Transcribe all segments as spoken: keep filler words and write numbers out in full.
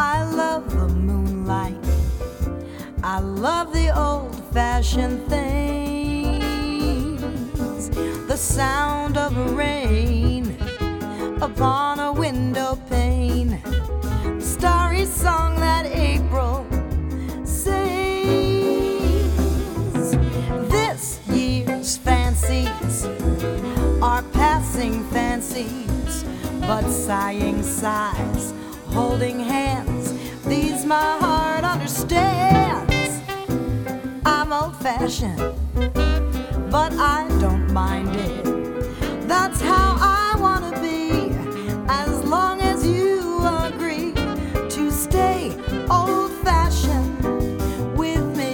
I love the moonlight. I love the old-fashioned things. The sound of rain upon a window pane. The starry song that April sings. This year's fancies are passing fancies, but sighing sighs, holding hands, these my heart understands. I'm old-fashioned, but I don't mind it. That's how I wanna be, as long as you agree to stay old-fashioned with me.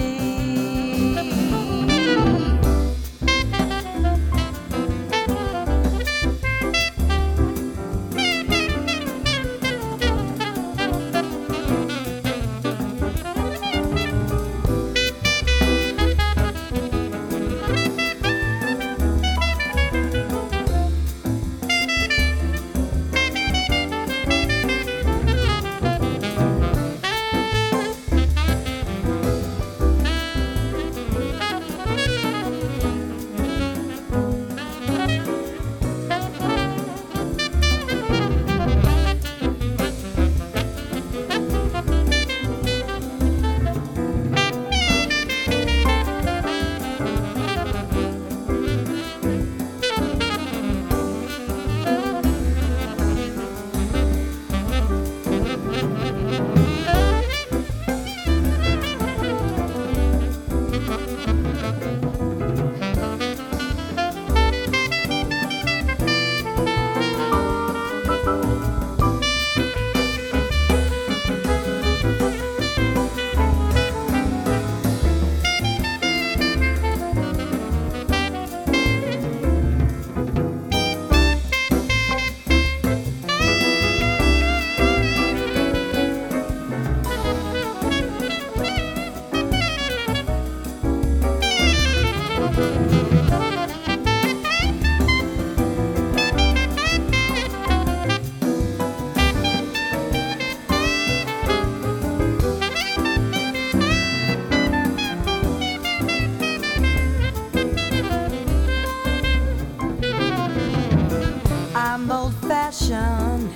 I'm old-fashioned.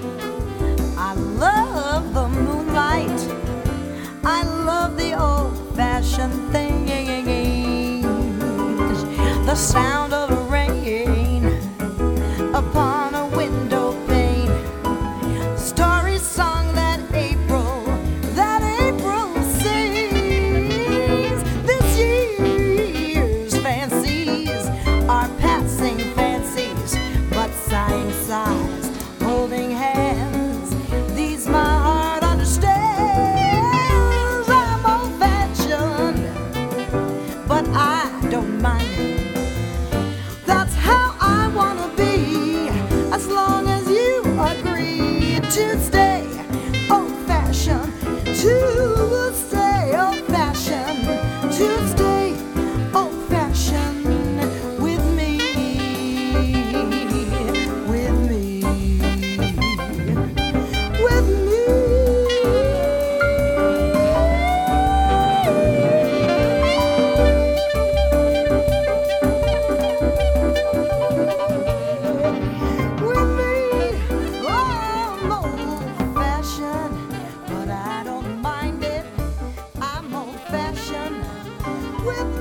I love the moonlight. I love the old-fashioned things. The sound of rain upon a window pane. Story song that April, that April sings. This year's fancies are passing fancies, but sighing sighs, holding hands, these my heart understands. I'm old-fashioned, but I don't mind it. That's how I wanna be, as long as you agree to stay old-fashioned, to stay old-fashioned, to stay old-fashioned with me, with me, with me. With me, oh, I'm old-fashioned, but I don't mind it. I'm old-fashioned with